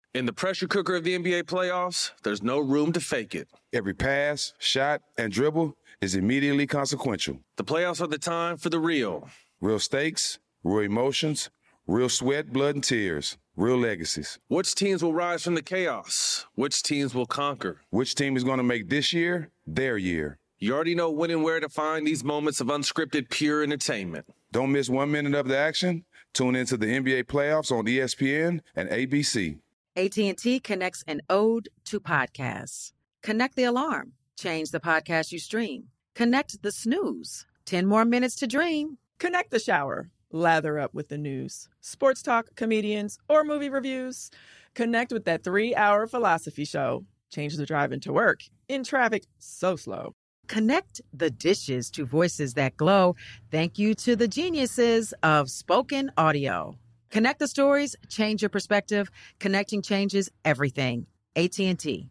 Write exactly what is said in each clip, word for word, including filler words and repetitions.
In the pressure cooker of the N B A playoffs, there's no room to fake it. Every pass, shot, and dribble is immediately consequential. The playoffs are the time for the real. Real stakes, real emotions, real sweat, blood, and tears, real legacies. Which teams will rise from the chaos? Which teams will conquer? Which team is going to make this year their year? You already know when and where to find these moments of unscripted, pure entertainment. Don't miss one minute of the action. Tune into the N B A playoffs on E S P N and A B C. A T and T connects an ode to podcasts. Connect the alarm. Change the podcast you stream. Connect the snooze. ten more minutes to dream. Connect the shower. Lather up with the news. Sports talk, comedians, or movie reviews. Connect with that three-hour philosophy show. Change the drive into work. In traffic so slow. Connect the dishes to voices that glow. Thank you to the geniuses of spoken audio. Connect the stories, change your perspective. Connecting changes everything. A T and T.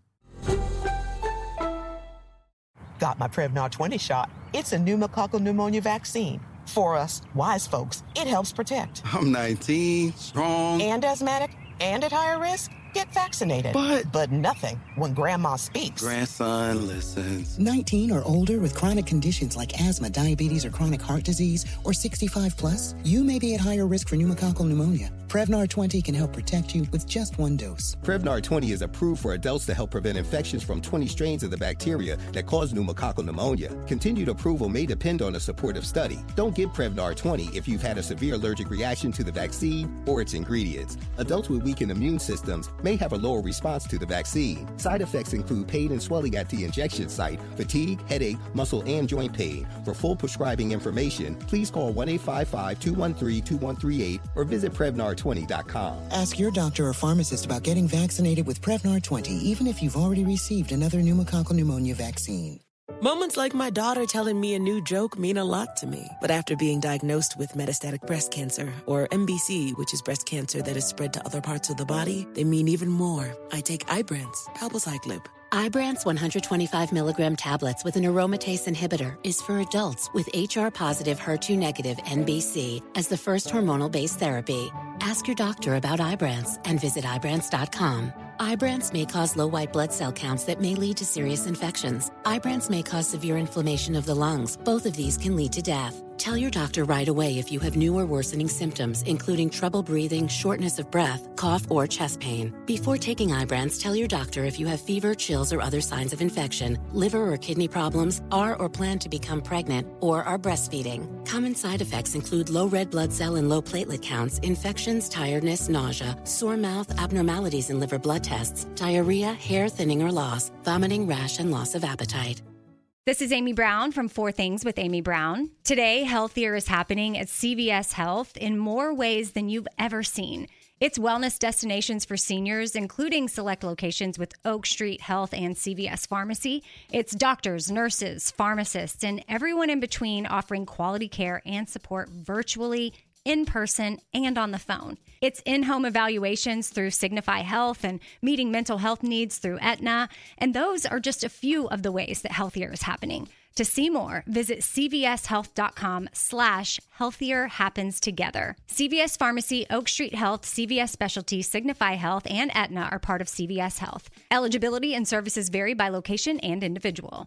Got my Prevnar twenty shot. It's a pneumococcal pneumonia vaccine. For us, wise folks, it helps protect. I'm nineteen, strong. And asthmatic, and at higher risk. Get vaccinated. But... But nothing when Grandma speaks. Grandson listens. nineteen or older with chronic conditions like asthma, diabetes, or chronic heart disease, or sixty-five plus, you may be at higher risk for pneumococcal pneumonia. Prevnar twenty can help protect you with just one dose. Prevnar twenty is approved for adults to help prevent infections from twenty strains of the bacteria that cause pneumococcal pneumonia. Continued approval may depend on a supportive study. Don't give Prevnar twenty if you've had a severe allergic reaction to the vaccine or its ingredients. Adults with weakened immune systems may have a lower response to the vaccine. Side effects include pain and swelling at the injection site, fatigue, headache, muscle, and joint pain. For full prescribing information, please call one eight five five, two one three, two one three eight or visit Prevnar twenty dot com. Ask your doctor or pharmacist about getting vaccinated with Prevnar twenty, even if you've already received another pneumococcal pneumonia vaccine. Moments like my daughter telling me a new joke mean a lot to me. But after being diagnosed with metastatic breast cancer, or M B C, which is breast cancer that is spread to other parts of the body, they mean even more. I take Ibrance, palbociclib. Ibrance one hundred twenty-five milligram tablets with an aromatase inhibitor is for adults with H R-positive, H E R two negative N B C as the first hormonal-based therapy. Ask your doctor about Ibrance and visit Ibrance dot com. Ibrance may cause low white blood cell counts that may lead to serious infections. Ibrance may cause severe inflammation of the lungs. Both of these can lead to death. Tell your doctor right away if you have new or worsening symptoms, including trouble breathing, shortness of breath, cough, or chest pain. Before taking Ibrance, tell your doctor if you have fever, chills, or other signs of infection, liver or kidney problems, are or plan to become pregnant, or are breastfeeding. Common side effects include low red blood cell and low platelet counts, infections, tiredness, nausea, sore mouth, abnormalities in liver blood tests, diarrhea, hair thinning or loss, vomiting, rash, and loss of appetite. This is Amy Brown from Four Things with Amy Brown. Today, Healthier is happening at C V S Health in more ways than you've ever seen. It's wellness destinations for seniors, including select locations with Oak Street Health and C V S Pharmacy. It's doctors, nurses, pharmacists, and everyone in between offering quality care and support virtually, in person, and on the phone. It's in-home evaluations through Signify Health and meeting mental health needs through Aetna. And those are just a few of the ways that Healthier is happening. To see more, visit cvshealth.com slash healthier happens together. C V S Pharmacy, Oak Street Health, C V S Specialty, Signify Health, and Aetna are part of C V S Health. Eligibility and services vary by location and individual.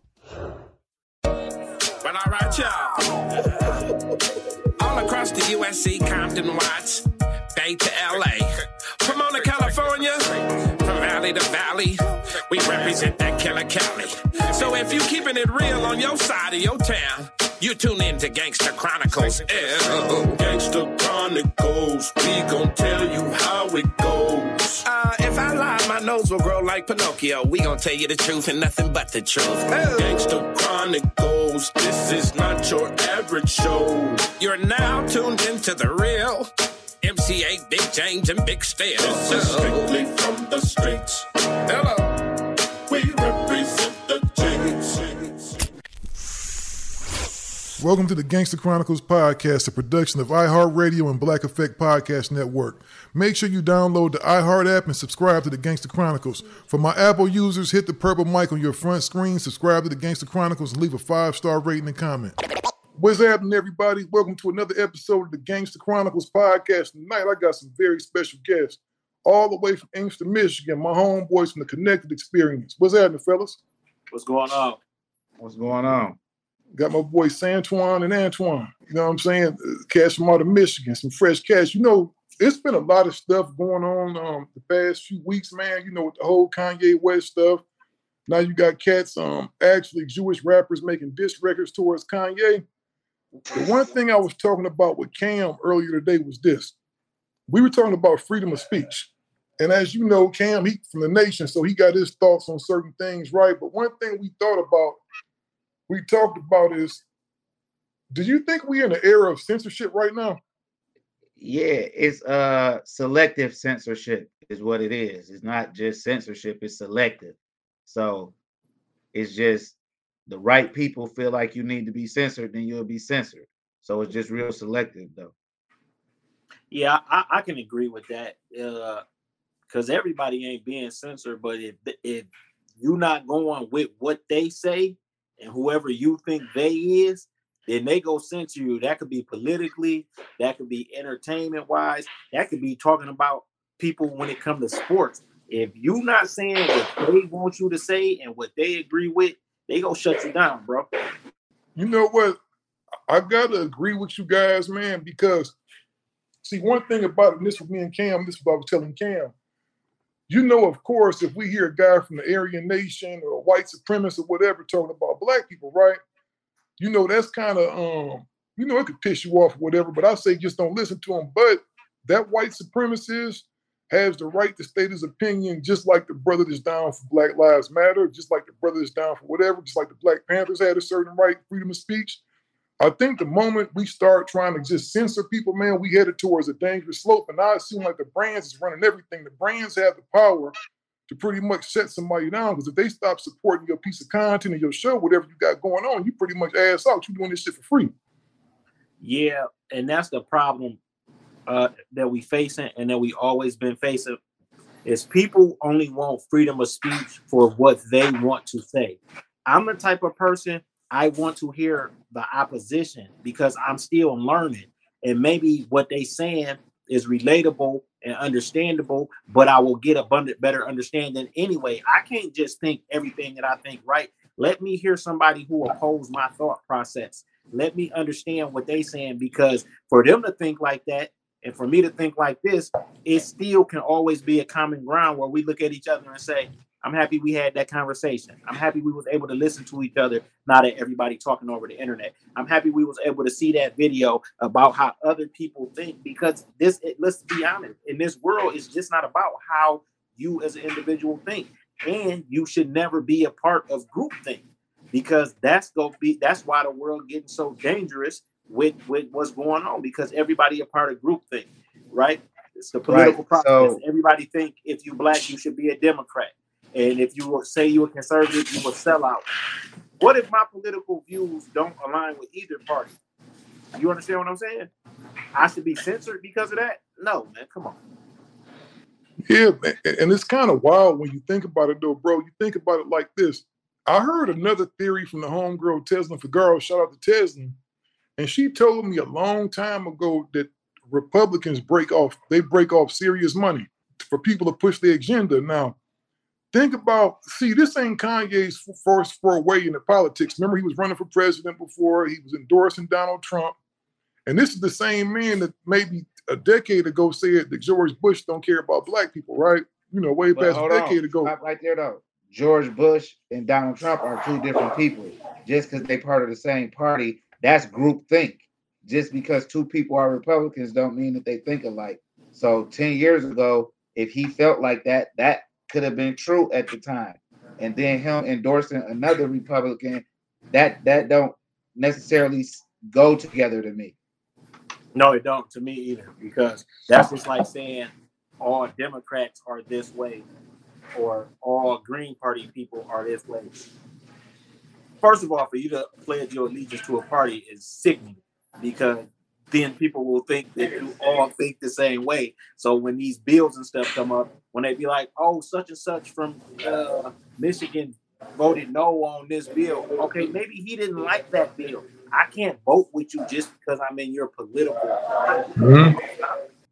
Well, all right, y'all. All across the U S C, Compton, Watts, Bay to L A, Pomona, California, from valley to valley, we represent that killer Cali. So if you keeping it real on your side of your town, you tune in to Gangsta Chronicles. Ew. Gangsta Chronicles, we gon' tell you how it goes. Uh, if I lie, my nose will grow like Pinocchio. We gon' tell you the truth and nothing but the truth. Ew. Gangsta Chronicles, this is not your average show. You're now tuned into the real M C A, Big James, and Big Steel. This is strictly from the streets. Hello. We represent the James. Welcome to the Gangsta Chronicles podcast, a production of iHeartRadio and Black Effect Podcast Network. Make sure you download the iHeart app and subscribe to the Gangsta Chronicles. For my Apple users, hit the purple mic on your front screen, subscribe to the Gangsta Chronicles, and leave a five-star rating and comment. What's happening, everybody? Welcome to another episode of the Gangsta Chronicles podcast. Tonight, I got some very special guests. all the way from Inkster, Michigan. My homeboys from the Connected Experience. What's happening, fellas? What's going on? What's going on? Got my boys Santuan and Antoine. You know what I'm saying? Cats from out of Michigan, some fresh cats. You know, it's been a lot of stuff going on um, the past few weeks, man. You know, with the whole Kanye West stuff. Now you got cats, um, actually Jewish rappers making diss records towards Kanye. The one thing I was talking about with Cam earlier today was this. We were talking about freedom of speech. And as you know, Cam, he from the nation, so he got his thoughts on certain things, right? But one thing we thought about, we talked about is, do you think we're in an era of censorship right now? Yeah, it's uh selective censorship is what it is. It's not just censorship, it's selective. So it's just the right people feel like you need to be censored, then you'll be censored. So it's just real selective, though. Yeah, I, I can agree with that. Because uh, everybody ain't being censored, but if if you're not going with what they say and whoever you think they is, then they go censor you. That could be politically, that could be entertainment-wise, that could be talking about people when it comes to sports. If you're not saying what they want you to say and what they agree with, they gonna shut you down, bro. You know what? I gotta agree with you guys, man, because see, one thing about it, and this was me and Cam, this is what I was telling Cam. You know, of course, if we hear a guy from the Aryan Nation or a white supremacist or whatever talking about black people, right? You know, that's kind of, um, you know, it could piss you off or whatever, but I say just don't listen to him. But that white supremacist has the right to state his opinion, just like the brother that's down for Black Lives Matter, just like the brother that's down for whatever, just like the Black Panthers had a certain right, freedom of speech. I think the moment we start trying to just censor people, man, we headed towards a dangerous slope. And now it seems like the brands is running everything. The brands have the power to pretty much set somebody down, because if they stop supporting your piece of content or your show, whatever you got going on, you pretty much ass out. You're doing this shit for free. Yeah, and that's the problem uh, that we facing and that we always been facing, is people only want freedom of speech for what they want to say. I'm the type of person, I want to hear the opposition because I'm still learning. And maybe what they saying is relatable and understandable, but I will get a better understanding anyway. I can't just think everything that I think right. Let me hear somebody who oppose my thought process. Let me understand what they saying, because for them to think like that and for me to think like this, it still can always be a common ground where we look at each other and say, I'm happy we had that conversation. I'm happy we was able to listen to each other, not at everybody talking over the internet. I'm happy we was able to see that video about how other people think, because this, it, let's be honest, in this world, it's just not about how you as an individual think. And you should never be a part of groupthink, because that's go be that's why the world getting so dangerous with, with what's going on, because everybody a part of groupthink, right? It's the political right. process. So, everybody think if you black, you should be a Democrat. And if you say you're a conservative, you will sell out. What if my political views don't align with either party? You understand what I'm saying? I should be censored because of that? No, man, come on. Yeah, man. And it's kind of wild when you think about it, though, bro. You think about it like this. I heard another theory from the homegirl Tesla Figueroa. Shout out to Tesla. And she told me a long time ago that Republicans break off, they break off serious money for people to push their agenda. Now, think about, see, this ain't Kanye's first foray into politics. Remember, he was running for president before. He was endorsing Donald Trump. And this is the same man that maybe a decade ago said that George Bush don't care about black people, right? You know, way but past a decade on. ago. Stop right there, though. George Bush and Donald Trump are two different people. Just because they part of the same party, that's groupthink. Just because two people are Republicans don't mean that they think alike. So ten years ago, if he felt like that, that could have been true at the time. And then him endorsing another Republican, that that don't necessarily go together to me. No, it don't to me either, because that's just like saying all Democrats are this way or all Green Party people are this way. First of all, for you to pledge your allegiance to a party is sickening, because then people will think that you all think the same way. So when these bills and stuff come up, when they be like, oh, such and such from uh, Michigan voted no on this bill. Okay, maybe he didn't like that bill. I can't vote with you just because I'm in your political party. Mm-hmm.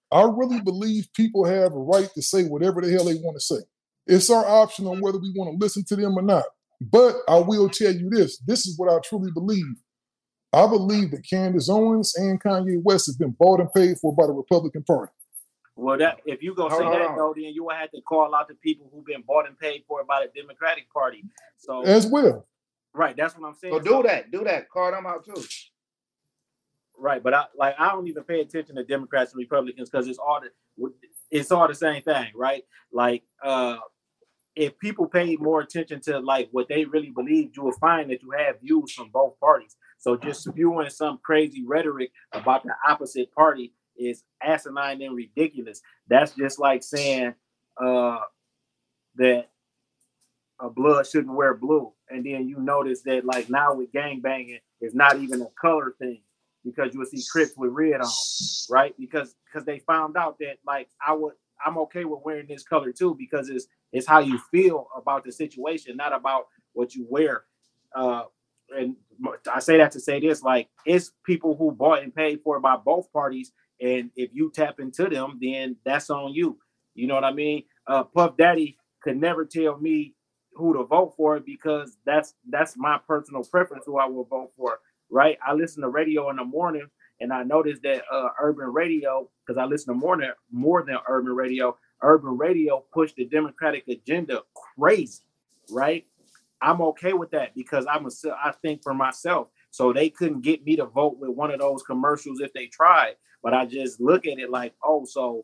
I really believe people have a right to say whatever the hell they want to say. It's our option on whether we want to listen to them or not. But I will tell you this. This is what I truly believe. I believe that Candace Owens and Kanye West have been bought and paid for by the Republican Party. Well, that if you gonna say Hold that on. though, then you will have to call out the people who've been bought and paid for by the Democratic Party. So As well. right, that's what I'm saying. So do that. Do that. Call them out too. Right, but I like I don't even pay attention to Democrats and Republicans because it's all the it's all the same thing, right? Like uh if people paid more attention to like what they really believed, you will find that you have views from both parties. So just spewing some crazy rhetoric about the opposite party is asinine and ridiculous. That's just like saying uh, that a blood shouldn't wear blue, and then you notice that like now with gangbanging, it's not even a color thing because you will see Crips with red on, right? Because because they found out that like I would. I'm okay with wearing this color too because it's it's how you feel about the situation, not about what you wear. Uh, and I say that to say this: like it's people who bought and paid for by both parties, and if you tap into them, then that's on you. You know what I mean? Uh, Puff Daddy could never tell me who to vote for because that's that's my personal preference who I will vote for. Right? I listen to radio in the morning. And I noticed that uh, urban radio, because I listen to more than more than urban radio, urban radio pushed the Democratic agenda crazy, right? I'm okay with that because I'm a, I think for myself. So they couldn't get me to vote with one of those commercials if they tried. But I just look at it like, oh, so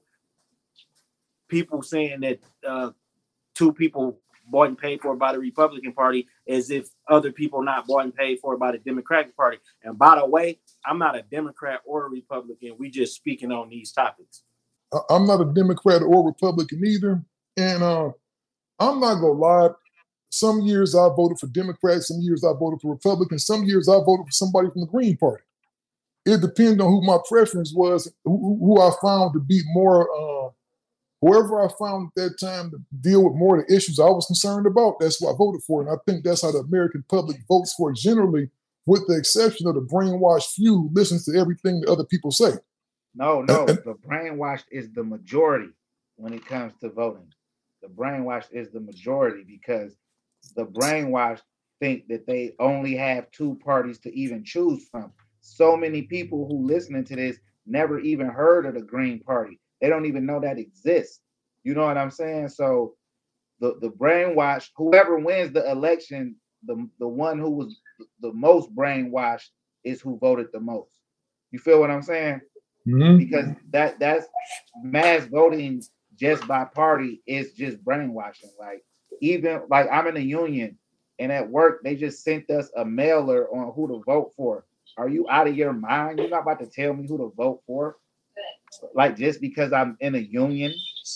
people saying that uh, two people bought and paid for by the Republican Party as if other people not bought and paid for by the Democratic Party. And by the way, I'm not a Democrat or a Republican. We just speaking on these topics. I'm not a Democrat or Republican either. And uh, I'm not going to lie. Some years I voted for Democrats. Some years I voted for Republicans. Some years I voted for somebody from the Green Party. It depends on who my preference was, who, who I found to be more uh, whoever I found at that time to deal with more of the issues I was concerned about, that's what I voted for. And I think that's how the American public votes for generally, with the exception of the brainwashed few who listens to everything that other people say. No, no, the brainwashed is the majority when it comes to voting. The brainwashed is the majority because the brainwashed think that they only have two parties to even choose from. So many people who listening to this never even heard of the Green Party. They don't even know that exists. You know what I'm saying? So the, the brainwashed, whoever wins the election, the, the one who was the most brainwashed is who voted the most. You feel what I'm saying? Mm-hmm. Because that that's mass voting just by party is just brainwashing. Like even like I'm in a union and at work, they just sent us a mailer on who to vote for. Are you out of your mind? You're not about to tell me who to vote for. Like just because I'm in a union.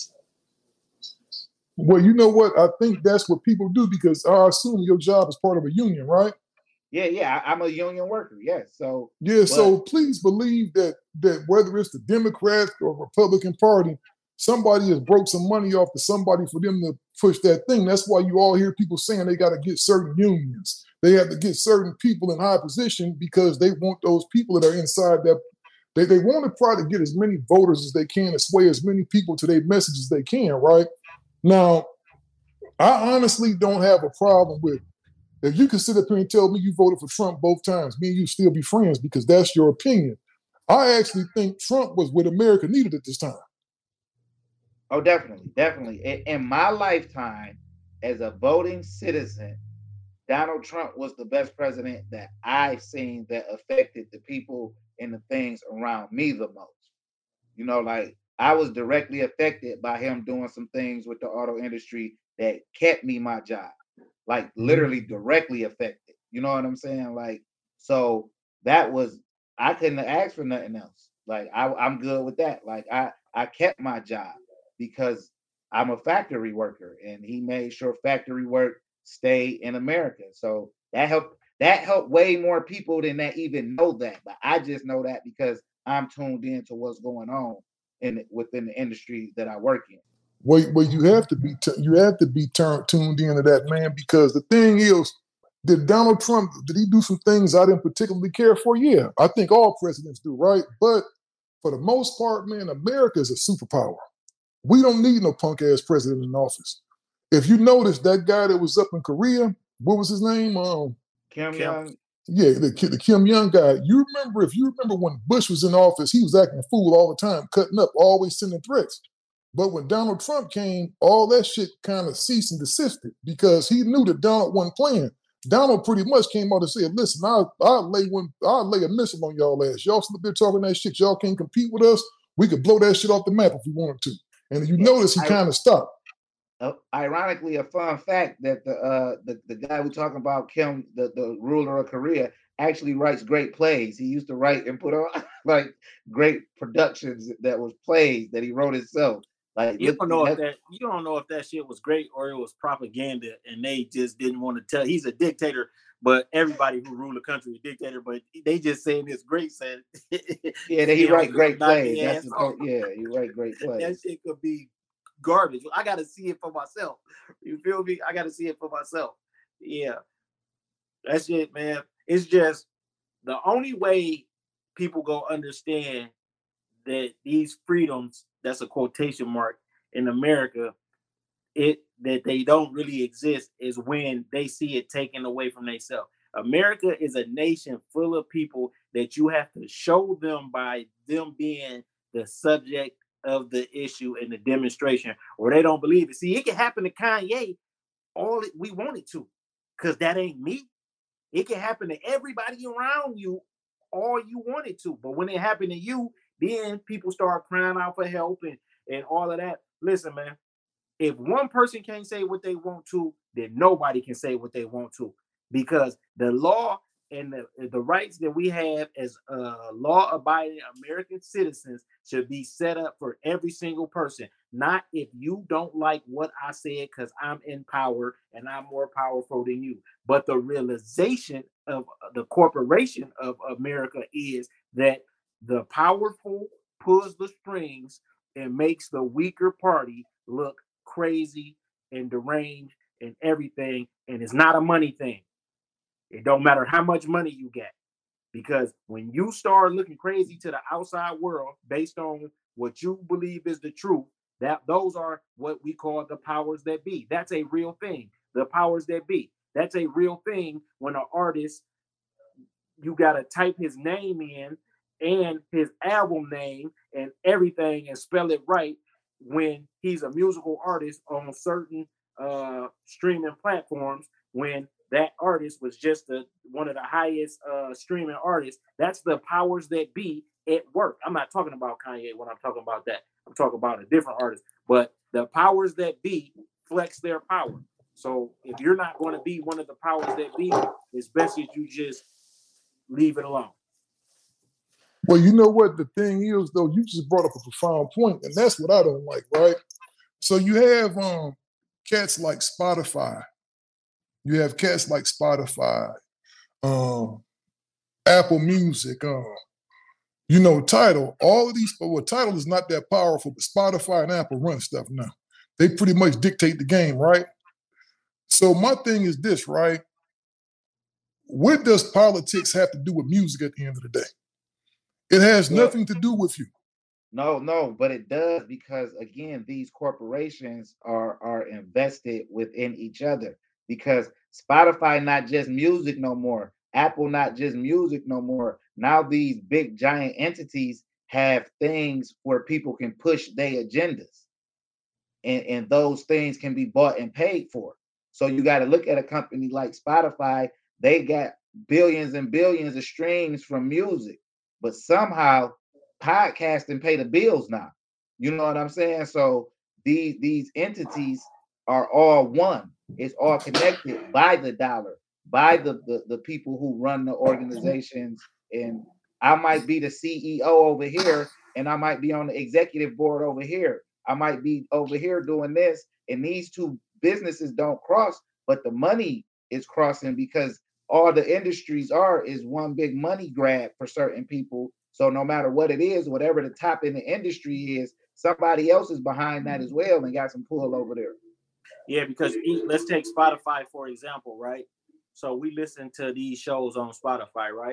Well, you know what? I think that's what people do because I assume your job is part of a union, right? Yeah, yeah. I, I'm a union worker. Yes. So yeah. But, so please believe that that whether it's the Democrats or Republican Party, somebody has broke some money off to somebody for them to push that thing. That's why you all hear people saying they got to get certain unions. They have to get certain people in high position because they want those people that are inside that. They, they want to try to get as many voters as they can and sway as many people to their message as they can, right? Now, I honestly don't have a problem with if you can sit up here and tell me you voted for Trump both times, me and you still be friends because that's your opinion. I actually think Trump was what America needed at this time. Oh, definitely, definitely. In, in my lifetime, as a voting citizen, Donald Trump was the best president that I've seen that affected the people and the things around me the most. You know, like I was directly affected by him doing some things with the auto industry that kept me my job, like literally directly affected. You know what I'm saying? Like, so that was, I couldn't ask for nothing else. Like I, I'm good with that. Like I, I kept my job because I'm a factory worker and he made sure factory work stay in America. So that helped. That helped way more people than that even know that. But I just know that because I'm tuned in to what's going on in within the industry that I work in. Well, well you have to be t- you have to be t- tuned into that, man. Because the thing is, did Donald Trump did he do some things I didn't particularly care for? Yeah, I think all presidents do, right? But for the most part, man, America is a superpower. We don't need no punk ass president in office. If you notice that guy that was up in Korea, what was his name? Um, Kim Young. Yeah, the, the Kim Young guy. You remember, if you remember when Bush was in office, he was acting a fool all the time, cutting up, always sending threats. But when Donald Trump came, all that shit kind of ceased and desisted because he knew that Donald wasn't playing. Donald pretty much came out and said, listen, I'll, I'll lay one, I'll lay a missile on y'all ass. Y'all still there talking that shit. Y'all can't compete with us. We could blow that shit off the map if we wanted to. And you notice he kind of stopped. Uh, ironically, a fun fact that the uh the, the guy we're talking about, Kim, the, the ruler of Korea, actually writes great plays. He used to write and put on like great productions that was plays that he wrote himself. Like you don't know if that you don't know if that shit was great or it was propaganda and they just didn't want to tell. He's a dictator, but everybody who rule the country is a dictator, but they just saying it's great. Said yeah, that he write great plays. That's the, yeah, he write great plays. That shit could be garbage. I got to see it for myself. You feel me? I got to see it for myself. Yeah, that's it, man. It's just the only way people go understand that these freedoms, that's a quotation mark, in America, it that they don't really exist is when they see it taken away from themselves. America is a nation full of people that you have to show them by them being the subject of the issue and the demonstration, or they don't believe it. See, it can happen to Kanye all it, we want it to, because that ain't me. It can happen to everybody around you all you want it to. But when it happened to you, then people start crying out for help and, and all of that. Listen, man, if one person can't say what they want to, then nobody can say what they want to, because the law and the, the rights that we have as uh, law-abiding American citizens should be set up for every single person. Not if you don't like what I said because I'm in power and I'm more powerful than you. But the realization of the corporation of America is that the powerful pulls the strings and makes the weaker party look crazy and deranged and everything. And it's not a money thing. It don't matter how much money you get, because when you start looking crazy to the outside world based on what you believe is the truth, that those are what we call the powers that be. That's a real thing. The powers that be. That's a real thing when an artist, you got to type his name in and his album name and everything and spell it right when he's a musical artist on certain uh, streaming platforms, when that artist was just a, one of the highest uh, streaming artists. That's the powers that be at work. I'm not talking about Kanye when I'm talking about that. I'm talking about a different artist. But the powers that be flex their power. So if you're not going to be one of the powers that be, it's best that you just leave it alone. Well, you know what the thing is, though? You just brought up a profound point, and that's what I don't like, right? So you have um, cats like Spotify. You have cats like Spotify, um, Apple Music, um, you know, Tidal. All of these, well, Tidal is not that powerful, but Spotify and Apple run stuff now. They pretty much dictate the game, right? So my thing is this, right? What does politics have to do with music at the end of the day? It has well, nothing to do with you. No, no, but it does, because again, these corporations are are invested within each other. Because Spotify not just music no more, Apple not just music no more. Now these big giant entities have things where people can push their agendas, and, and those things can be bought and paid for. So you got to look at a company like Spotify. They got billions and billions of streams from music, but somehow podcasting pay the bills now. You know what I'm saying? So these these entities are all one. It's all connected by the dollar, by the, the, the people who run the organizations. And I might be the C E O over here, and I might be on the executive board over here. I might be over here doing this, and these two businesses don't cross, but the money is crossing, because all the industries are is one big money grab for certain people. So no matter what it is, whatever the top in the industry is, somebody else is behind that as well and got some pull over there. Yeah, because let's take Spotify for example, right? So we listen to these shows on Spotify, right?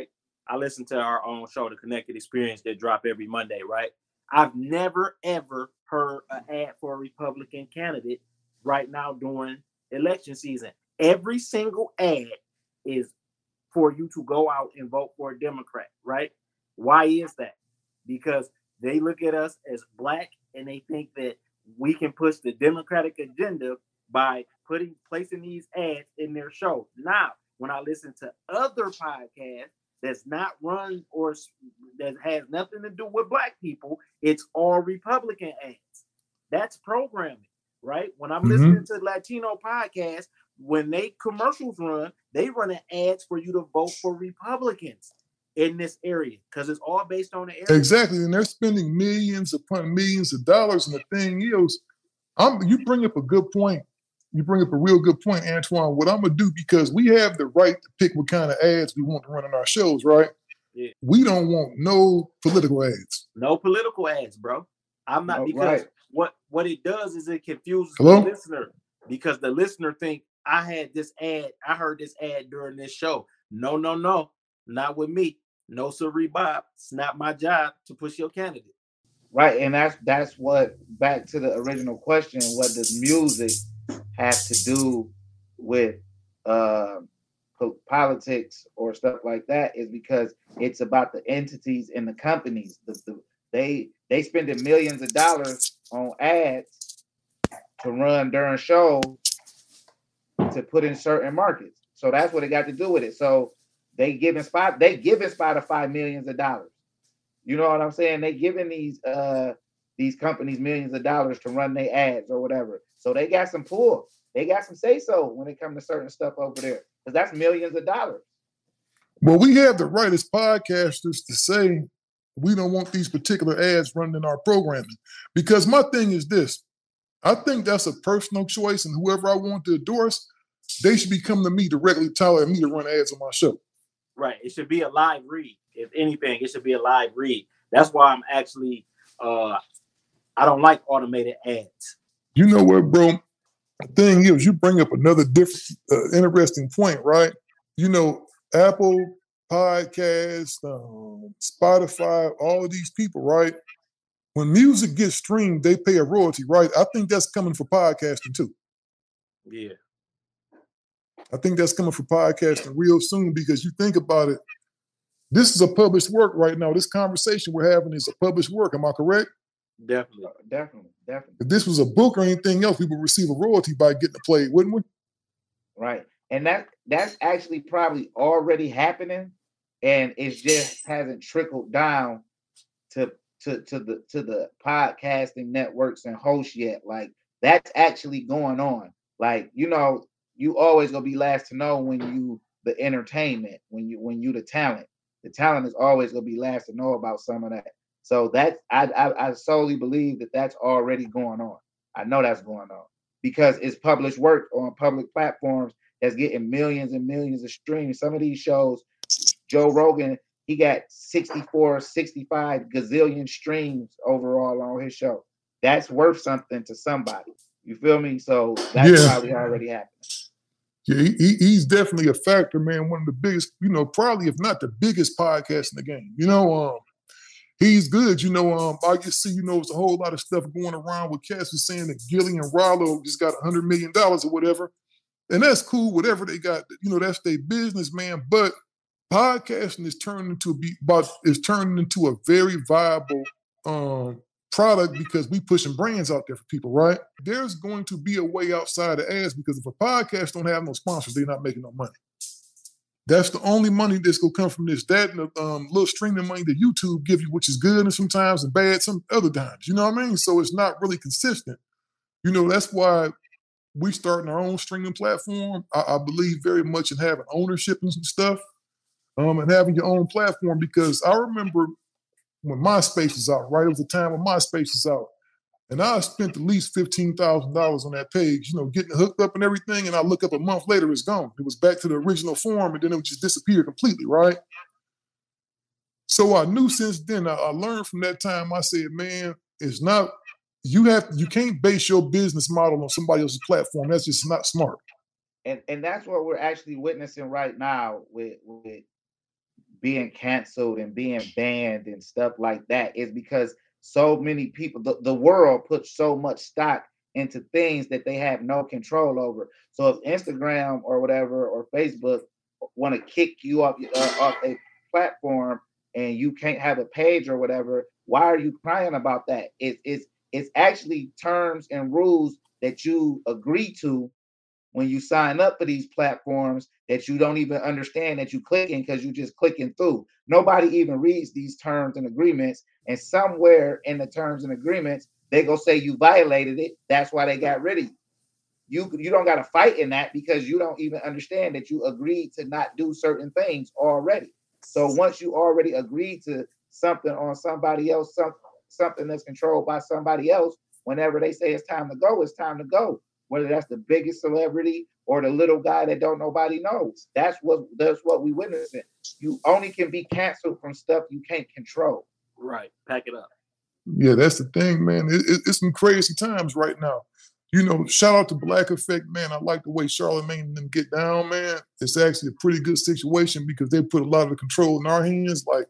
I listen to our own show, The Connected Experience, that drop every Monday, right? I've never, ever heard an ad for a Republican candidate right now during election season. Every single ad is for you to go out and vote for a Democrat, right? Why is that? Because they look at us as black and they think that we can push the Democratic agenda by putting placing these ads in their show. Now, when I listen to other podcasts that's not run or that has nothing to do with black people, it's all Republican ads. That's programming, right? When I'm mm-hmm. listening to Latino podcasts, when they commercials run, they run ads for you to vote for Republicans in this area because it's all based on the area. Exactly, and they're spending millions upon millions of dollars. And the thing is, I'm, you bring up a good point. You bring up a real good point, Antoine. What I'm gonna do, because we have the right to pick what kind of ads we want to run in our shows, right? Yeah. We don't want no political ads. No political ads, bro. I'm not, no, because right. what what it does is it confuses Hello? the listener, because the listener think I had this ad, I heard this ad during this show. No, no, no, not with me. No, sirree, Bob. It's not my job to push your candidate. Right, and that's that's what, back to the original question, what does music have to do with uh, politics or stuff like that, is because it's about the entities and the companies. The, the, they they spending millions of dollars on ads to run during shows to put in certain markets. So that's what it got to do with it. So they giving spot they giving Spotify millions of dollars. You know what I'm saying? They giving these uh these companies millions of dollars to run their ads or whatever. So they got some pull. They got some say so when it comes to certain stuff over there, because that's millions of dollars. Well, we have the right as podcasters to say we don't want these particular ads running in our programming. Because my thing is this, I think that's a personal choice, and whoever I want to endorse, they should be coming to me directly telling me to run ads on my show. Right. It should be a live read. If anything, it should be a live read. That's why I'm actually, uh, I don't like automated ads. You know what, bro? The thing is, you bring up another different, uh, interesting point, right? You know, Apple Podcasts, um, Spotify, all of these people, right? When music gets streamed, they pay a royalty, right? I think that's coming for podcasting too. Yeah. I think that's coming for podcasting real soon, because you think about it, this is a published work right now. This conversation we're having is a published work. Am I correct? Definitely. Uh, definitely. Definitely. If this was a book or anything else, we would receive a royalty by getting it played, wouldn't we? Right. And that that's actually probably already happening, and it just hasn't trickled down to to to the to the podcasting networks and hosts yet. Like, that's actually going on. Like, you know, you always gonna be last to know when you the entertainment, when you when you the talent. The talent is always gonna be last to know about some of that. So that I, I I solely believe that that's already going on. I know that's going on because it's published work on public platforms that's getting millions and millions of streams. Some of these shows, Joe Rogan, he got sixty-four, sixty-five gazillion streams overall on his show. That's worth something to somebody. You feel me? So that's yeah. probably already happening. Yeah, he, he's definitely a factor, man. One of the biggest, you know, probably if not the biggest podcast in the game. You know, um, he's good. You know, um, I just see, you know, there's a whole lot of stuff going around with Cass was saying that Gilly and Rollo just got a hundred million dollars or whatever, and that's cool. Whatever they got, you know, that's their business, man. But podcasting is turning into a be, about is turning into a very viable um product, because we pushing brands out there for people, right? There's going to be a way outside the ads, because if a podcast don't have no sponsors, they're not making no money. That's the only money that's going to come from this. That and the um, little streaming money that YouTube give you, which is good and sometimes and bad some other times. You know what I mean? So it's not really consistent. You know, that's why we starting our own streaming platform. I, I believe very much in having ownership and some stuff, um, and having your own platform, because I remember when MySpace was out, right? It was the time when MySpace was out. And I spent at least fifteen thousand dollars on that page, you know, getting hooked up and everything. And I look up a month later, it's gone. It was back to the original form, and then it would just disappear completely, right? So I knew since then, I, I learned from that time, I said, man, it's not, you have, you can't base your business model on somebody else's platform. That's just not smart. And and that's what we're actually witnessing right now with, with being canceled and being banned and stuff like that is because so many people, the, the world puts so much stock into things that they have no control over. So if Instagram or whatever or Facebook want to kick you off, uh, off a platform and you can't have a page or whatever, why are you crying about that? It, it's it's actually terms and rules that you agree to when you sign up for these platforms that you don't even understand that you clicking because you just clicking through. Nobody even reads these terms and agreements, and somewhere in the terms and agreements they go say you violated it. That's why they got rid of you. You you don't got to fight in that because you don't even understand that you agreed to not do certain things already. So once you already agreed to something on somebody else, some, something that's controlled by somebody else, whenever they say it's time to go, it's time to go. Whether that's the biggest celebrity or the little guy that don't nobody knows. That's what that's what we witnessing. You only can be canceled from stuff you can't control. Right. Pack it up. Yeah, that's the thing, man. It, it, it's some crazy times right now. You know, shout out to Black Effect, man. I like the way Charlamagne and them get down, man. It's actually a pretty good situation because they put a lot of the control in our hands. Like,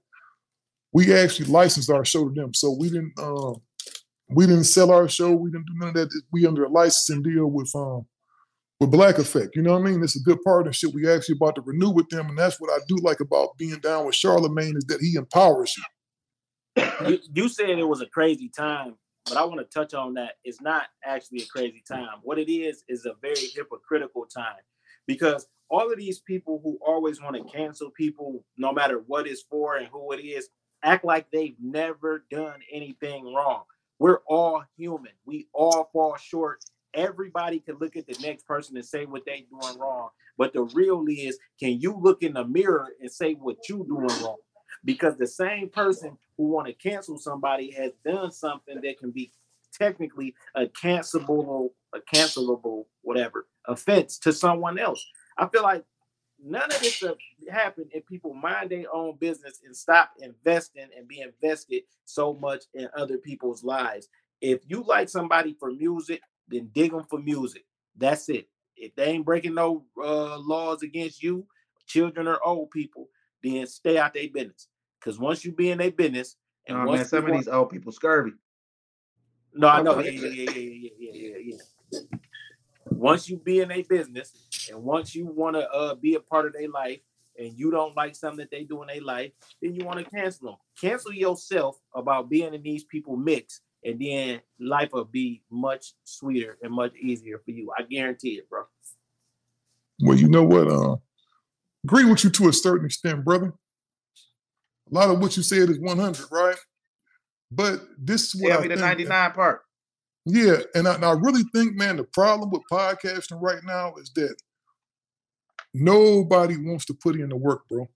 we actually licensed our show to them, so we didn't uh, we didn't sell our show. We didn't do none of that. We under a licensing deal with um with Black Effect. You know what I mean? It's a good partnership. We actually about to renew with them, and that's what I do like about being down with Charlamagne is that he empowers you. You, you said it was a crazy time, but I want to touch on that. It's not actually a crazy time. What it is is a very hypocritical time because all of these people who always want to cancel people, no matter what it's for and who it is, act like they've never done anything wrong. We're all human. We all fall short. Everybody can look at the next person and say what they doing wrong. But the real is, can you look in the mirror and say what you doing wrong? Because the same person who want to cancel somebody has done something that can be technically a cancelable, a cancelable, whatever, offense to someone else. I feel like none of this would happen if people mind their own business and stop investing and be invested so much in other people's lives. If you like somebody for music, then dig them for music. That's it. If they ain't breaking no uh, laws against you, children or old people, then stay out their business. Because once you be in their business, and oh, once man, some of want... these old people scurvy. No, I know. Yeah, yeah, yeah, yeah, yeah, yeah, yeah. Once you be in their business, and once you want to uh, be a part of their life, and you don't like something that they do in their life, then you want to cancel them. Cancel yourself about being in these people mix, and then life will be much sweeter and much easier for you. I guarantee it, bro. Well, you know what? Uh, agree with you to a certain extent, brother. A lot of what you said is one hundred, right? But this is what Tell I me the think, ninety-nine part. Yeah, and I, and I really think, man, the problem with podcasting right now is that nobody wants to put in the work, bro.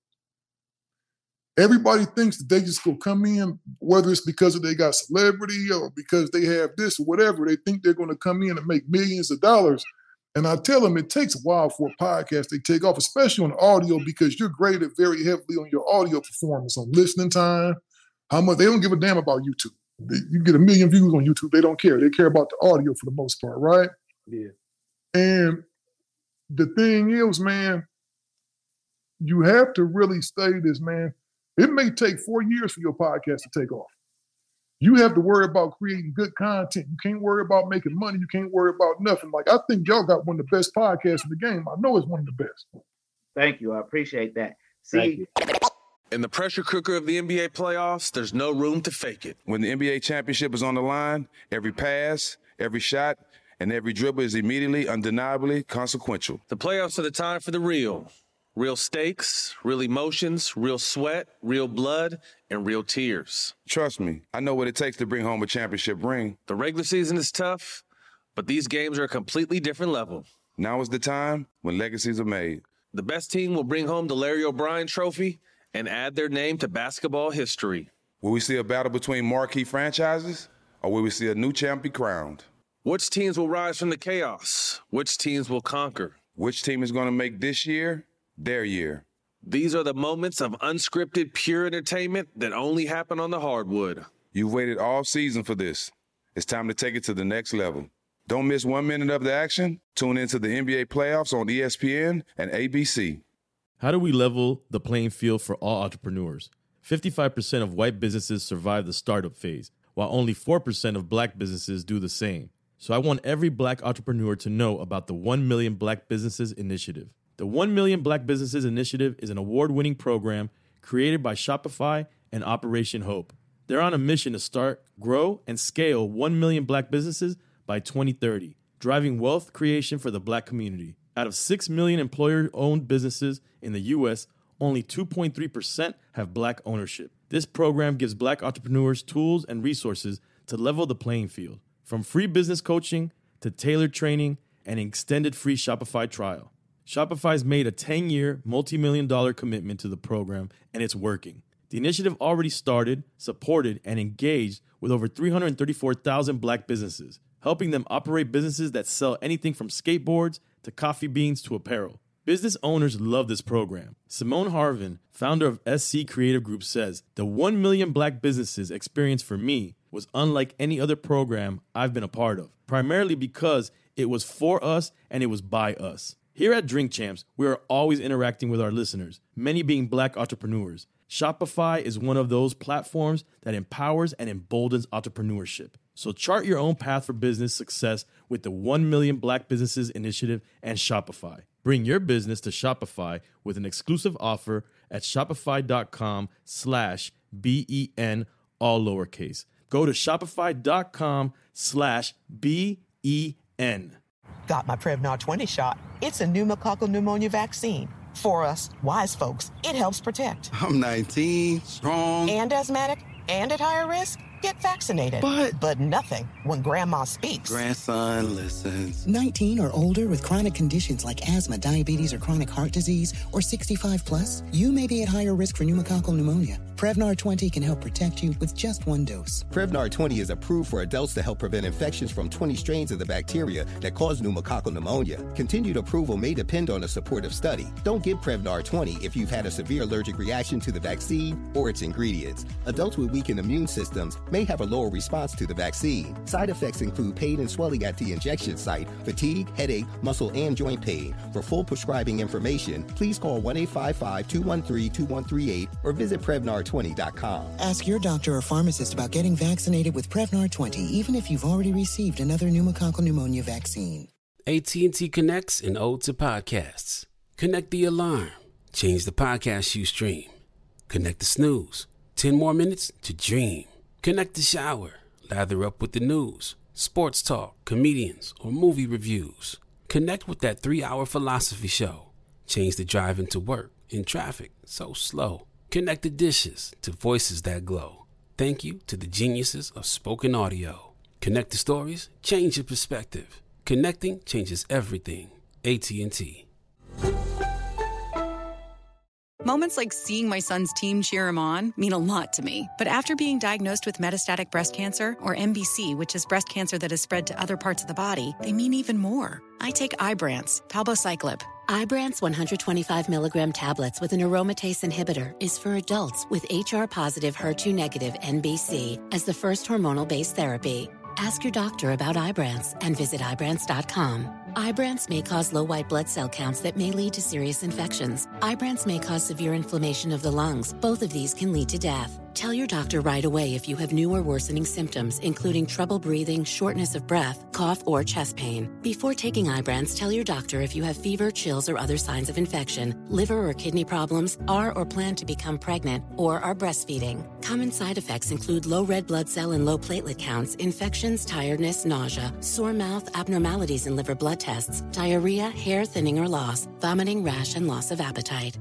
Everybody thinks that they just go come in, whether it's because they got celebrity or because they have this or whatever. They think they're going to come in and make millions of dollars. And I tell them it takes a while for a podcast to take off, especially on audio, because you're graded very heavily on your audio performance, on listening time, how much. They don't give a damn about YouTube. They, you get a million views on YouTube, they don't care. They care about the audio for the most part, right? Yeah. And the thing is, man, you have to really study this, man. It may take four years for your podcast to take off. You have to worry about creating good content. You can't worry about making money. You can't worry about nothing. Like, I think y'all got one of the best podcasts in the game. I know it's one of the best. Thank you. I appreciate that. See, in the pressure cooker of the N B A playoffs, there's no room to fake it. When the N B A championship is on the line, every pass, every shot, and every dribble is immediately, undeniably consequential. The playoffs are the time for the real. Real stakes, real emotions, real sweat, real blood, and real tears. Trust me, I know what it takes to bring home a championship ring. The regular season is tough, but these games are a completely different level. Now is the time when legacies are made. The best team will bring home the Larry O'Brien Trophy and add their name to basketball history. Will we see a battle between marquee franchises, or will we see a new champ be crowned? Which teams will rise from the chaos? Which teams will conquer? Which team is going to make this year their year? These are the moments of unscripted, pure entertainment that only happen on the hardwood. You've waited all season for this. It's time to take it to the next level. Don't miss one minute of the action. Tune into the N B A playoffs on E S P N and A B C. How do we level the playing field for all entrepreneurs? fifty-five percent of white businesses survive the startup phase, while only four percent of black businesses do the same. So I want every black entrepreneur to know about the one million Black Businesses Initiative. The one million Black Businesses Initiative is an award-winning program created by Shopify and Operation Hope. They're on a mission to start, grow, and scale one million black businesses by twenty thirty, driving wealth creation for the black community. Out of six million employer-owned businesses in the U S, only two point three percent have black ownership. This program gives black entrepreneurs tools and resources to level the playing field, from free business coaching to tailored training and an extended free Shopify trial. Shopify's made a ten-year, multi-million dollar commitment to the program, and it's working. The initiative already started, supported, and engaged with over three hundred thirty-four thousand black businesses, helping them operate businesses that sell anything from skateboards to coffee beans to apparel. Business owners love this program. Simone Harvin, founder of S C Creative Group, says, "The one million black businesses experience for me was unlike any other program I've been a part of, primarily because it was for us and it was by us." Here at Drink Champs, we are always interacting with our listeners, many being black entrepreneurs. Shopify is one of those platforms that empowers and emboldens entrepreneurship. So chart your own path for business success with the one million Black Businesses Initiative and Shopify. Bring your business to Shopify with an exclusive offer at shopify.com slash B-E-N, all lowercase. Go to shopify.com slash B-E-N. Got my Prevnar twenty shot. It's a pneumococcal pneumonia vaccine. For us, wise folks, it helps protect. I'm nineteen, strong. And asthmatic, and at higher risk? Get vaccinated. But... But nothing when grandma speaks. Grandson listens. nineteen or older with chronic conditions like asthma, diabetes, or chronic heart disease, or sixty-five plus, you may be at higher risk for pneumococcal pneumonia. Prevnar twenty can help protect you with just one dose. Prevnar twenty is approved for adults to help prevent infections from twenty strains of the bacteria that cause pneumococcal pneumonia. Continued approval may depend on a supportive study. Don't give Prevnar twenty if you've had a severe allergic reaction to the vaccine or its ingredients. Adults with weakened immune systems may have a lower response to the vaccine. Side effects include pain and swelling at the injection site, fatigue, headache, muscle, and joint pain. For full prescribing information, please call one eight five five, two one three, two one three eight or visit Prevnar twenty dot com. Ask your doctor or pharmacist about getting vaccinated with Prevnar twenty, even if you've already received another pneumococcal pneumonia vaccine. A T and T connects an ode to podcasts. Connect the alarm. Change the podcast you stream. Connect the snooze. Ten more minutes to dream. Connect the shower. Lather up with the news, sports talk, comedians, or movie reviews. Connect with that three-hour philosophy show. Change the drive into work in traffic so slow. Connect the dishes to voices that glow. Thank you to the geniuses of spoken audio. Connect the stories, change your perspective. Connecting changes everything. A T and T. Moments like seeing my son's team cheer him on mean a lot to me. But after being diagnosed with metastatic breast cancer, or M B C, which is breast cancer that has spread to other parts of the body, they mean even more. I take Ibrance, palbociclib. Ibrance one hundred twenty-five milligram tablets with an aromatase inhibitor is for adults with H R-positive, H E R two negative N B C as the first hormonal-based therapy. Ask your doctor about Ibrance and visit Ibrance dot com. Ibrance may cause low white blood cell counts that may lead to serious infections. Ibrance may cause severe inflammation of the lungs. Both of these can lead to death. Tell your doctor right away if you have new or worsening symptoms, including trouble breathing, shortness of breath, cough, or chest pain. Before taking Ibrance, tell your doctor if you have fever, chills, or other signs of infection, liver or kidney problems, are or plan to become pregnant, or are breastfeeding. Common side effects include low red blood cell and low platelet counts, infections, tiredness, nausea, sore mouth, abnormalities in liver blood tests, diarrhea, hair thinning or loss, vomiting, rash, and loss of appetite.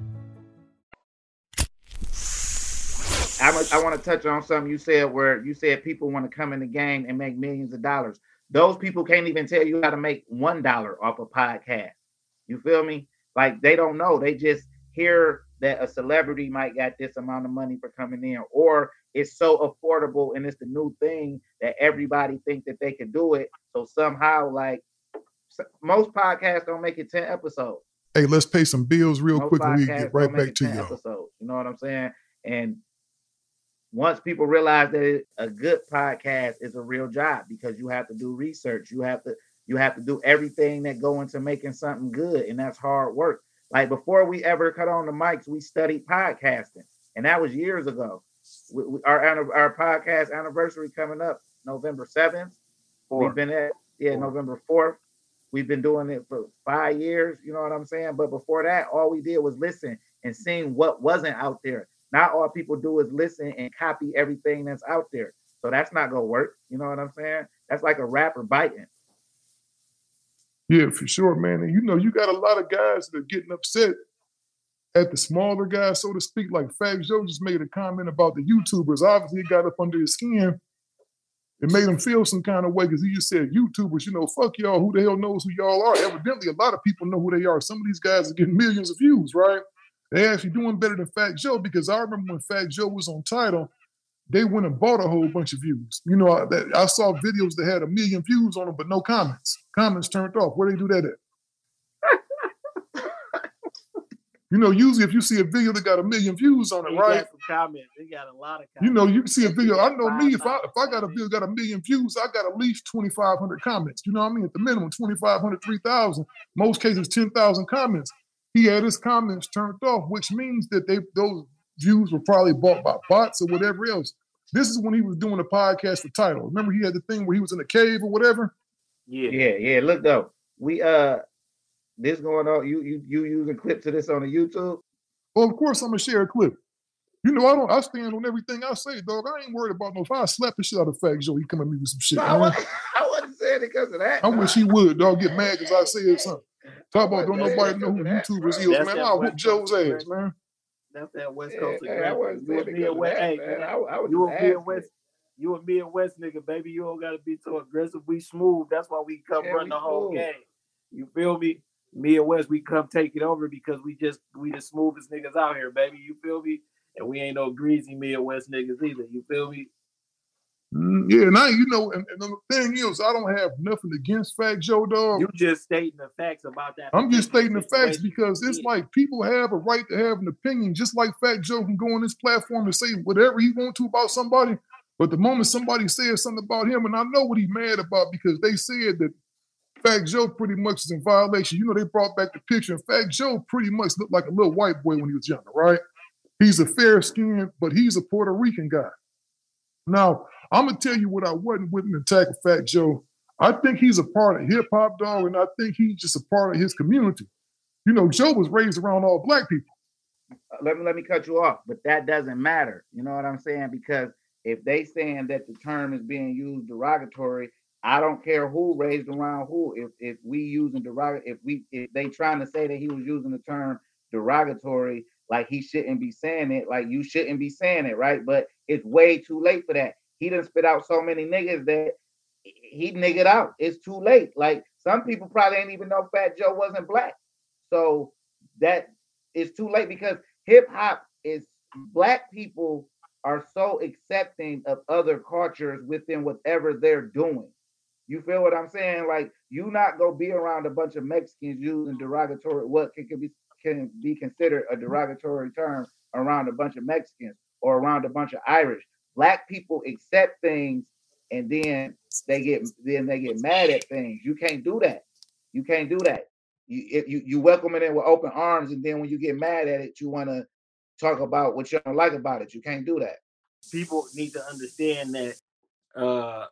I, I want to touch on something you said where you said people want to come in the game and make millions of dollars. Those people can't even tell you how to make one dollar off a podcast. You feel me? Like, they don't know. They just hear that a celebrity might got this amount of money for coming in, or it's so affordable and it's the new thing that everybody think that they can do it. So somehow, like, most podcasts don't make it ten episodes. Hey, let's pay some bills real Most quick and we podcasts get right don't make back it to ten y'all. episodes. You know what I'm saying? And once people realize that it, a good podcast is a real job, because you have to do research, you have to you have to do everything that go into making something good, and that's hard work. Like before we ever cut on the mics, we studied podcasting, and that was years ago. We, we, our our podcast anniversary coming up November seventh. We've been at yeah Four. November fourth. We've been doing it for five years. You know what I'm saying? But before that, all we did was listen and seeing what wasn't out there. Not all people do is listen and copy everything that's out there. So that's not gonna work. You know what I'm saying? That's like a rapper biting. Yeah, for sure, man. And you know, you got a lot of guys that are getting upset at the smaller guys, so to speak. Like Fat Joe just made a comment about the YouTubers. Obviously, it got up under his skin. It made him feel some kind of way because he just said, YouTubers, you know, fuck y'all. Who the hell knows who y'all are? Evidently, a lot of people know who they are. Some of these guys are getting millions of views, right? They're actually doing better than Fat Joe because I remember when Fat Joe was on Tidal, they went and bought a whole bunch of views. You know, I, that, I saw videos that had a million views on them, but no comments. Comments turned off. Where they do that at? You know, usually if you see a video that got a million views on it, He right? got some comments. They got a lot of comments. You know, you can see a video. I know me, if I if I got a video got a million views, I got at least twenty-five hundred comments. You know what I mean? At the minimum, twenty-five hundred, three thousand. Most cases, ten thousand comments. He had his comments turned off, which means that they those views were probably bought by bots or whatever else. This is when he was doing a podcast for Tidal. Remember he had the thing where he was in a cave or whatever? Yeah, yeah, yeah. Look though, we uh this going on. You you you using clips of this on the YouTube? Well, of course I'm gonna share a clip. You know, I don't. I stand on everything I say, dog. I ain't worried about no. If I slap the shit out of Fat Joe, he come at me with some shit. No, I, wasn't, I wasn't saying it because of that. I wish he would, dog. Get mad because I said something. Talk about don't nobody know who YouTubers is, man. I'll whoop Joe's ass, man. That's that West Coast yeah, I wasn't saying it because of that, hey, man. I, I was you just a asking. Midwest, you a Midwest nigga, baby. You don't gotta be too aggressive. We smooth. That's why we come Yeah, run we the whole smooth. game. You feel me? Midwest, we come take it over because we just we the smoothest niggas out here, baby. You feel me? And we ain't no greasy Midwest niggas either. You feel me? Mm, yeah, and I, you know, and, and the thing is, I don't have nothing against Fat Joe, dog. You just stating the facts about that. I'm just stating the facts situation. because it's like people have a right to have an opinion, just like Fat Joe can go on this platform and say whatever he wants to about somebody. But the moment somebody says something about him, and I know what he's mad about because they said that Fat Joe pretty much is in violation. You know, they brought back the picture, and Fat Joe pretty much looked like a little white boy when he was younger, right? He's a fair skin, but he's a Puerto Rican guy. Now, I'm gonna tell you what I wasn't with an attack of Fat Joe. I think he's a part of hip hop, dog, and I think he's just a part of his community. You know, Joe was raised around all black people. Let me let me cut you off, but that doesn't matter. You know what I'm saying? Because if they saying that the term is being used derogatory, I don't care who raised around who. If if we using derogatory, if we if they trying to say that he was using the term derogatory, like he shouldn't be saying it, like you shouldn't be saying it, right? But it's way too late for that. He done spit out so many niggas that he niggered out. It's too late. Like some people probably ain't even know Fat Joe wasn't black. So that is too late because hip hop is black people are so accepting of other cultures within whatever they're doing. You feel what I'm saying? Like you not gonna be around a bunch of Mexicans using derogatory what can, can be can be considered a derogatory term around a bunch of Mexicans or around a bunch of Irish. Black people accept things and then they get then they get mad at things. You can't do that. You can't do that. You if you, you welcome it in with open arms, and then when you get mad at it, you want to talk about what you don't like about it. You can't do that. People need to understand that uh,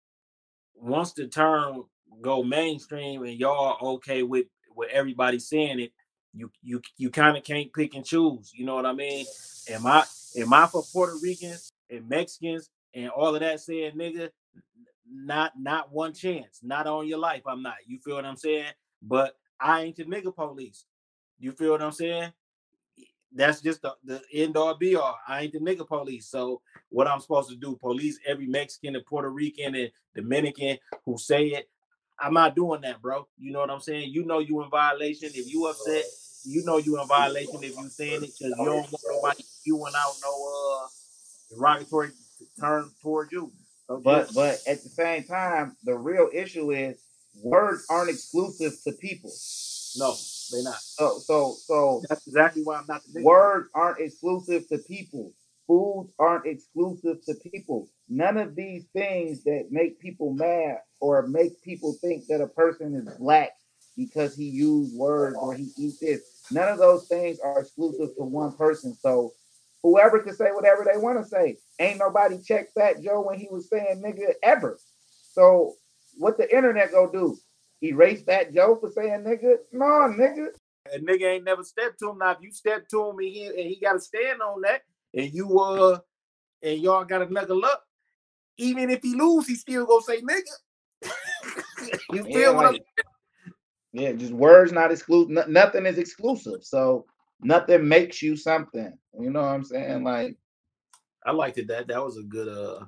once the term go mainstream and y'all are okay with with everybody saying it, you you you kind of can't pick and choose. You know what I mean? Am I am I for Puerto Ricans and Mexicans and all of that saying nigga? Not not one chance. Not on your life. I'm not. You feel what I'm saying? But I ain't the nigga police. You feel what I'm saying? That's just the, the end all be all. I ain't the nigga police. So what I'm supposed to do? Police every Mexican and Puerto Rican and Dominican who say it. I'm not doing that, bro. You know what I'm saying? You know you in violation. If you upset, you know you in violation if you saying it because you don't want nobody spewing out no uh derogatory terms towards you. So But just, but at the same time, the real issue is words aren't exclusive to people. no, they not. So so so That's exactly why I'm not the nigga. words aren't exclusive to people. Foods aren't exclusive to people. None of these things that make people mad or make people think that a person is black because he used words or he eats this. None of those things are exclusive to one person. So whoever can say whatever they want to say. Ain't nobody checked Fat Joe when he was saying nigga ever. So what the internet go do? Erase Fat Joe for saying nigga? No, nigga. A nigga ain't never stepped to him. Now, if you step to him and he, and he got to stand on that, and you uh and y'all got to knuckle up, even if he lose, he still gonna say nigga. You feel Yeah, what like, I'm yeah, just words not exclusive. No, nothing is exclusive. So nothing makes you something. You know what I'm saying? Like, I liked it. That that was a good uh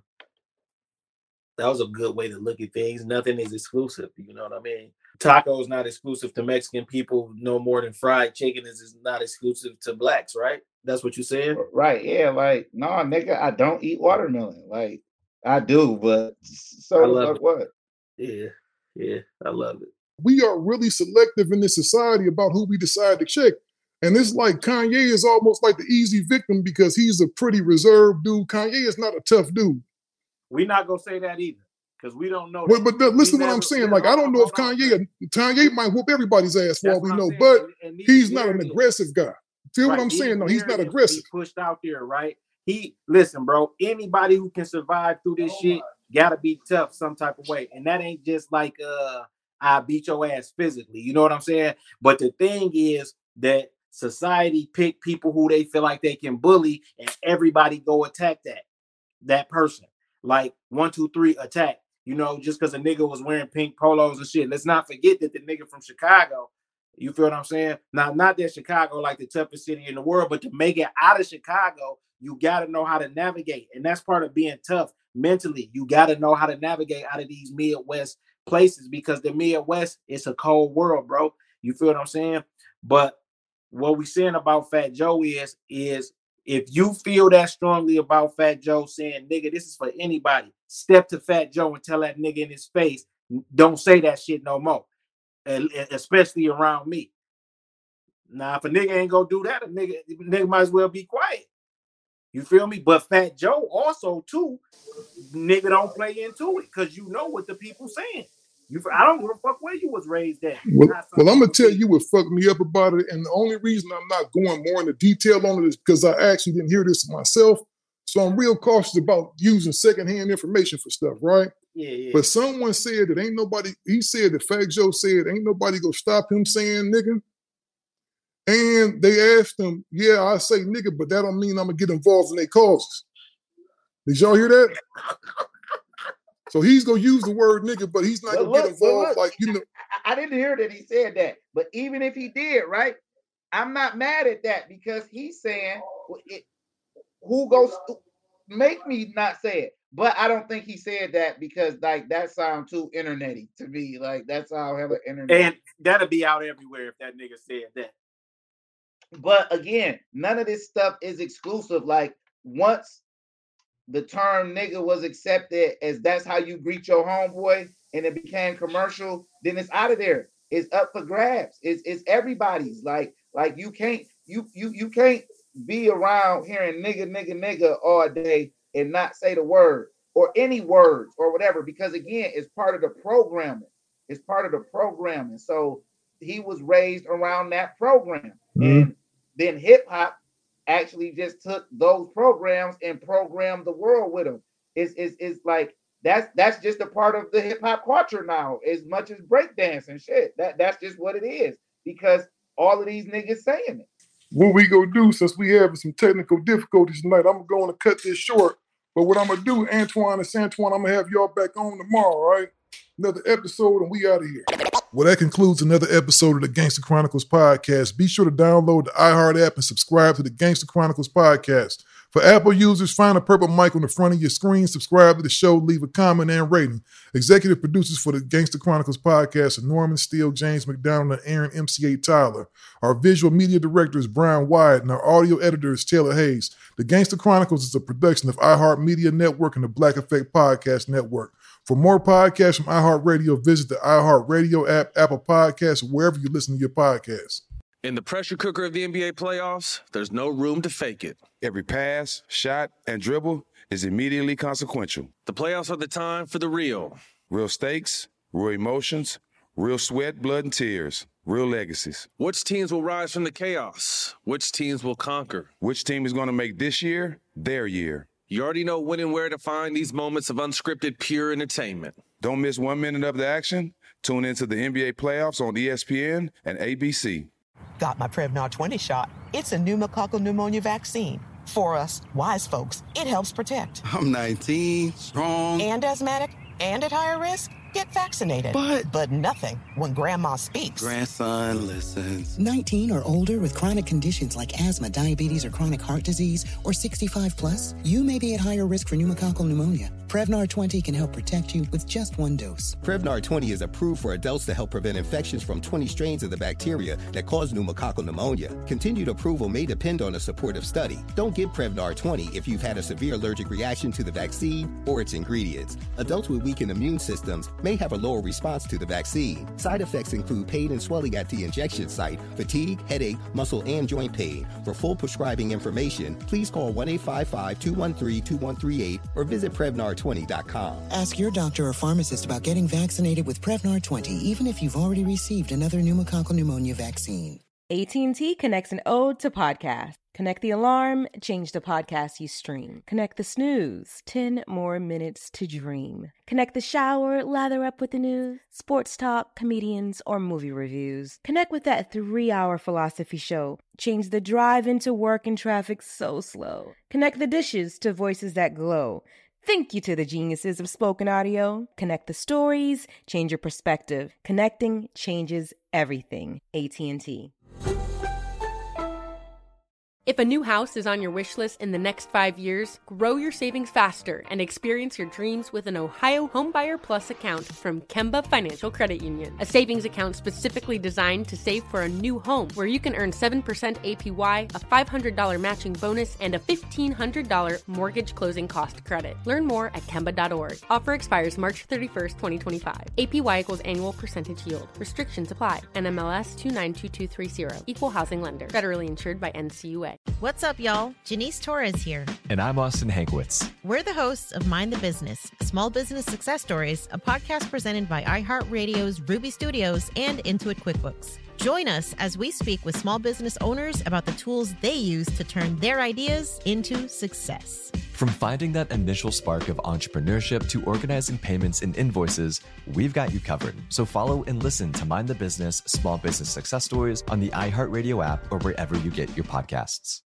that was a good way to look at things. Nothing is exclusive. You know what I mean? Tacos not exclusive to Mexican people no more than fried chicken is, is not exclusive to blacks, right? That's what you said? right, yeah, like, no, nigga, I don't eat watermelon. Like, I do, but so I the love fuck it. what? Yeah, yeah, I love it. We are really selective in this society about who we decide to check. And it's like Kanye is almost like the easy victim because he's a pretty reserved dude. Kanye is not a tough dude. We're not gonna say that either, because we don't know. But, but the, We listen to what never- I'm saying. yeah, Like, I hold don't on, know if hold on. Kanye, Kanye might whoop everybody's ass for all That's we what I'm know, saying. but And- and these he's not an narratives- aggressive guy. Feel what Right, I'm these saying? No, he's not narratives aggressive. Be pushed out there, right? He listen, bro. Anybody who can survive through this shit gotta be tough some type of way, and that ain't just like uh, I beat your ass physically. You know what I'm saying? But the thing is that society pick people who they feel like they can bully, and everybody go attack that that person. Like one, two, three, attack. You know, just because a nigga was wearing pink polos and shit. Let's not forget that the nigga from Chicago. You feel what I'm saying? Now, not that Chicago like the toughest city in the world, but to make it out of Chicago, you got to know how to navigate. And that's part of being tough mentally. You got to know how to navigate out of these Midwest places because the Midwest is a cold world, bro. You feel what I'm saying? But what we saying about Fat Joe is, is if you feel that strongly about Fat Joe saying, nigga, this is for anybody, step to Fat Joe and tell that nigga in his face, don't say that shit no more. Especially around me. Now, if a nigga ain't gonna do that, a nigga, nigga might as well be quiet. You feel me? But Fat Joe also too, nigga don't play into it because you know what the people saying. You, I don't give a fuck where you was raised at. Well, well, I'm gonna tell you what fucked me up about it, and the only reason I'm not going more into detail on it is because I actually didn't hear this myself. So I'm real cautious about using secondhand information for stuff, right? Yeah, yeah. But someone said that ain't nobody, he said that Fat Joe said ain't nobody gonna stop him saying nigga. And they asked him, yeah, I say nigga, but that don't mean I'm gonna get involved in their causes. Did y'all hear that? So he's gonna use the word nigga, but he's not But gonna look, get involved but look, like, you know. I, I didn't hear that he said that. But even if he did, right, I'm not mad at that because he's saying, well, it, who goes, make me not say it. But I don't think he said that because like that sounds too internety to me. Like that sounds hella internet. And that'll be out everywhere if that nigga said that. But again, none of this stuff is exclusive. Like once the term nigga was accepted as that's how you greet your homeboy and it became commercial, then it's out of there. It's up for grabs. It's it's everybody's. Like, like you can't you you you can't be around hearing nigga, nigga, nigga all day and not say the word or any words or whatever, because again, it's part of the programming. It's part of the programming. So he was raised around that program. Mm-hmm. And then hip hop actually just took those programs and programmed the world with them. It's, it's, it's like that's that's just a part of the hip hop culture now, as much as breakdance and shit. That that's just what it is because all of these niggas saying it. What we gonna do since we having some technical difficulties tonight? I'm going to cut this short. But what I'm gonna do, Antoine and Santoine, I'm gonna have y'all back on tomorrow, right? Another episode, and we out of here. Well, that concludes another episode of the Gangster Chronicles podcast. Be sure to download the iHeart app and subscribe to the Gangster Chronicles podcast. For Apple users, find a purple mic on the front of your screen, subscribe to the show, leave a comment and rating. Executive producers for the Gangster Chronicles podcast are Norman Steele, James McDonald, and Aaron M C A Tyler. Our visual media director is Brian Wyatt, and our audio editor is Taylor Hayes. The Gangster Chronicles is a production of iHeart Media Network and the Black Effect Podcast Network. For more podcasts from iHeartRadio, visit the iHeartRadio app, Apple Podcasts, or wherever you listen to your podcasts. In the pressure cooker of the N B A playoffs, there's no room to fake it. Every pass, shot, and dribble is immediately consequential. The playoffs are the time for the real. Real stakes, real emotions, real sweat, blood, and tears. real legacies. Which teams will rise from the chaos? Which teams will conquer? Which team is going to make this year their year? You already know when and where to find these moments of unscripted, pure entertainment. Don't miss one minute of the action. Tune into the N B A playoffs on E S P N and A B C. Got my Prevnar twenty shot. It's a pneumococcal pneumonia vaccine. For us, wise folks, it helps protect. I'm nineteen, strong. And asthmatic, and at higher risk? Get vaccinated. But... But nothing when grandma speaks. Grandson listens. nineteen or older with chronic conditions like asthma, diabetes, or chronic heart disease, or sixty-five plus, you may be at higher risk for pneumococcal pneumonia. Prevnar twenty can help protect you with just one dose. Prevnar twenty is approved for adults to help prevent infections from twenty strains of the bacteria that cause pneumococcal pneumonia. Continued approval may depend on a supportive study. Don't give Prevnar twenty if you've had a severe allergic reaction to the vaccine or its ingredients. Adults with weakened immune systems may have a lower response to the vaccine. Side effects include pain and swelling at the injection site, fatigue, headache, muscle, and joint pain. For full prescribing information, please call one eight five five, two one three, two one three eight or visit Prevnar twenty dot com. Ask your doctor or pharmacist about getting vaccinated with Prevnar twenty, even if you've already received another pneumococcal pneumonia vaccine. A T and T connects an ode to podcast. Connect the alarm, change the podcast you stream. Connect the snooze, ten more minutes to dream. Connect the shower, lather up with the news, sports talk, comedians, or movie reviews. Connect with that three-hour philosophy show. Change the drive into work and traffic so slow. Connect the dishes to voices that glow. Thank you to the geniuses of spoken audio. Connect the stories, change your perspective. Connecting changes everything. A T and T. If a new house is on your wish list in the next five years, grow your savings faster and experience your dreams with an Ohio Homebuyer Plus account from Kemba Financial Credit Union. A savings account specifically designed to save for a new home, where you can earn seven percent A P Y, a five hundred dollars matching bonus, and a fifteen hundred dollars mortgage closing cost credit. Learn more at Kemba dot org. Offer expires March thirty-first, twenty twenty-five. A P Y equals annual percentage yield. Restrictions apply. N M L S two nine two two three zero. Equal housing lender. Federally insured by N C U A. What's up, y'all? Janice Torres here. And I'm Austin Hankwitz. We're the hosts of Mind the Business, Small Business Success Stories, a podcast presented by iHeartRadio's Ruby Studios and Intuit QuickBooks. Join us as we speak with small business owners about the tools they use to turn their ideas into success. From finding that initial spark of entrepreneurship to organizing payments and invoices, we've got you covered. So follow and listen to Mind the Business Small Business Success Stories on the iHeartRadio app or wherever you get your podcasts.